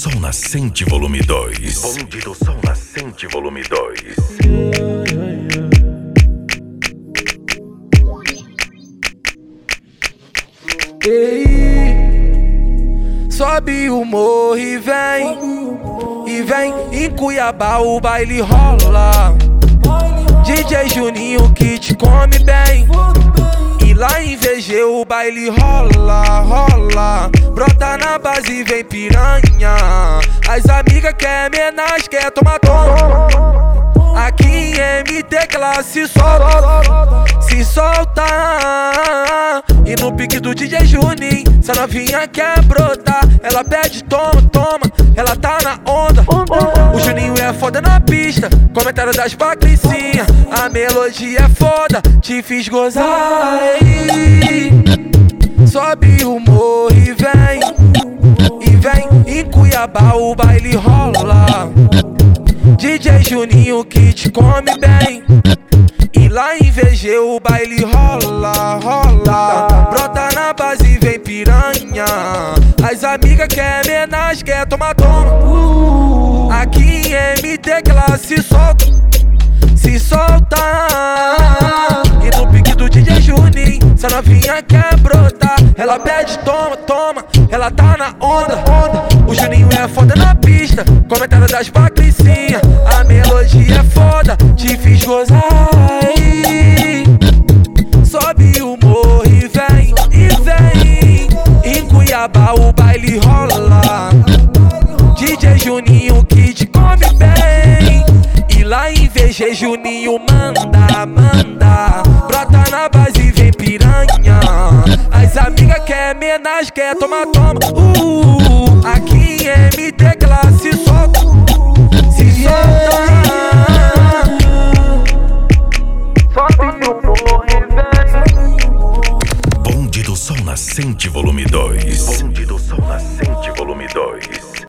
Sol Nascente Volume 2. Bonde do Sol Nascente Volume 2. Ei, sobe o morro e vem. Em Cuiabá o baile rola. DJ Juninho que te come bem. E lá em VG o baile rola. Brota na base e vem piranha. As amigas quer menage, quer tomar toma. Aqui em MT classe se solta. E no pique do DJ Juninho, essa novinha quer brotar. Ela pede toma, ela tá na onda. O Juninho é foda na pista, comentário das patricinhas. A melodia é foda, te fiz gozar. Ei, sobe o morro e vem. Em Cuiabá o baile rola. DJ Juninho que te come bem. E lá em VG o baile rola. Brota na base e vem piranha. As amigas quer menage, quer tomar toma. Aqui em MT classe se solta. E no pique do DJ Juninho, essa novinha quer brotar. Ela pede toma, ela tá na onda. O Juninho é foda na pista, comentário das patricinhas. A melodia é foda, te fiz gozar. Sobe o morro e vem. Em Cuiabá o baile rola. DJ Juninho que te come bem. E lá em VG Juninho manda. Brota na base e vem piranha. As amigas quer menage, quer tomar toma. Aqui em MT classe se solta. Sobe o morro e vem. Bonde do Sol Nascente Volume 2. Bonde do Sol Nascente Volume 2.